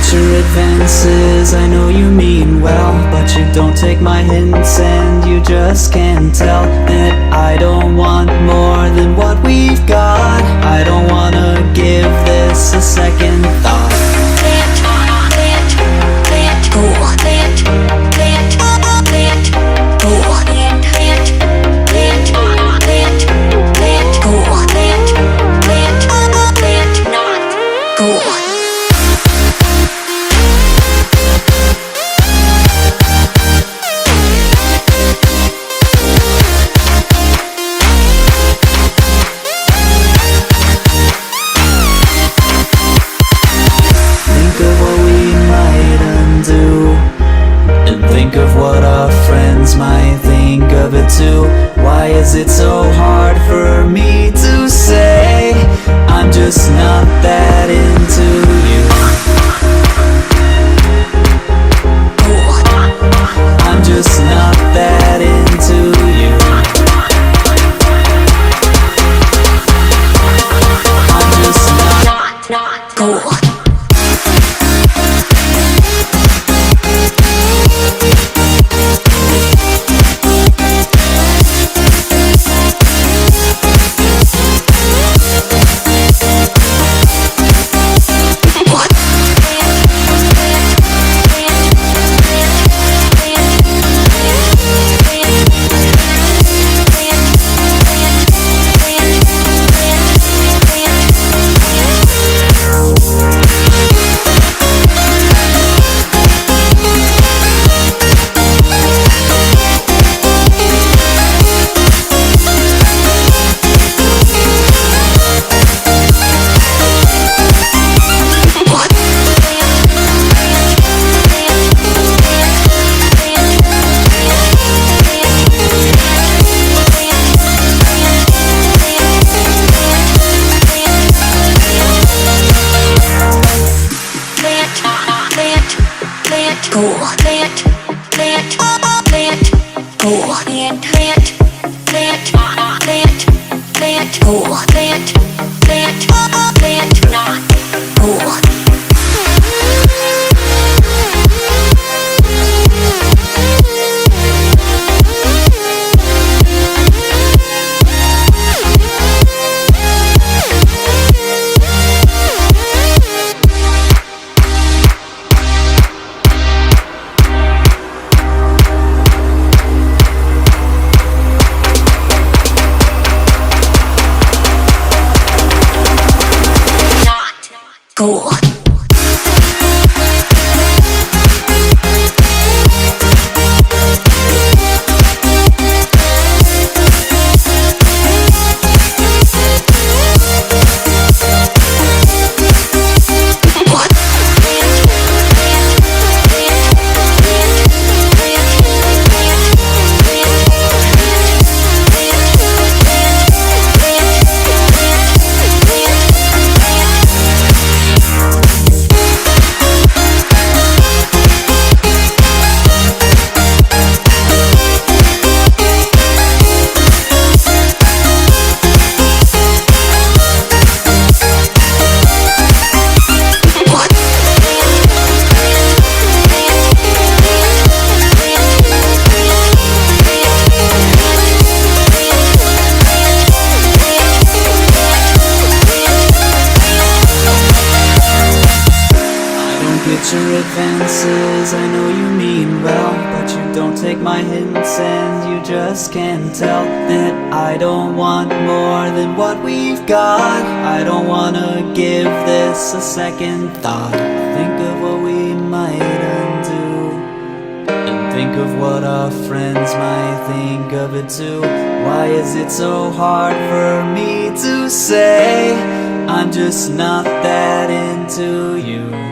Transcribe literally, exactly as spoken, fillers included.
get your advances, I know you mean well, but you don't take my hints and you just can't tell that I don't want more than what we've got. I don't wanna give this a second thought. Think of what our friends might think of it too. Why is it so hard for me to say I'm just not that into you? I'm just not that into you. I'm just not, not cool. Cool. Lit, lit, lit, cool. Lit, lit, lit, lit, lit, cool. Lit, lit, lit, not cool. Cool. Your advances, I know you mean well, but you don't take my hints and you just can't tell that I don't want more than what we've got. I don't wanna give this a second thought. Think of what we might undo, and think of what our friends might think of it too. Why is it so hard for me to say I'm just not that into you?